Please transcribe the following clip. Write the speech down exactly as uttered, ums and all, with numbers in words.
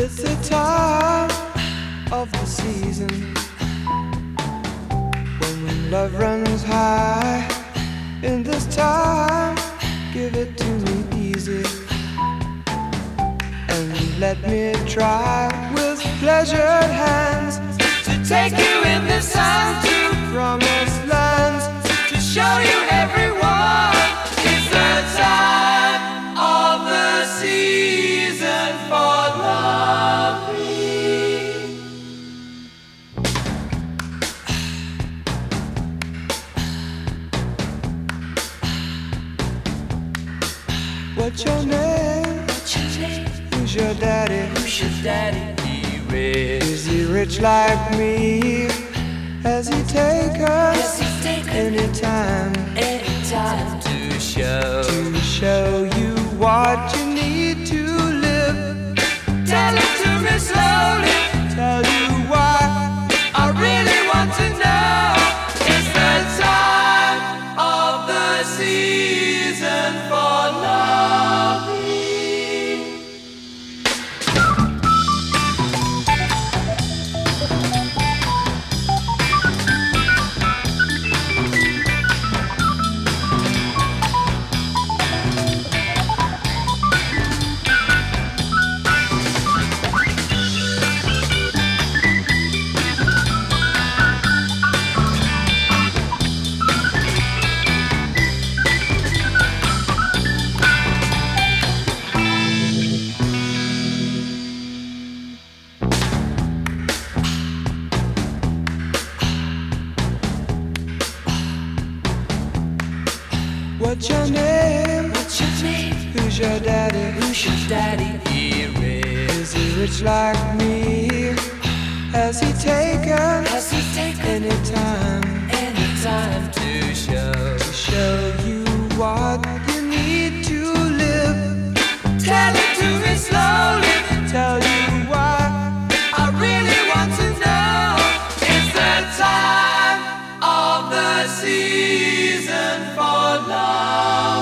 It's the time of the season when love runs high. In this time, give it to me easy and let me try with pleasured hands to take you in the sun to promised lands, to show you everyone. It's the time of the season for loving. What's your name? What's your name? Who's your daddy? Who's your daddy? He rich. Is he rich like me? Has he take us anytime? Anytime to show to show you what you need to live. Tell it to me slowly. Tell you why I really want to know. It's the time of the season for loving. What's your name? What's your name? Who's your daddy? Who's your daddy? He rich. Is he rich like me? Has he taken? Has he taken anytime? Anytime to show to show you what you need to live. Tell it to me slowly. Tell you why I really want to know. It's the time of the season for love.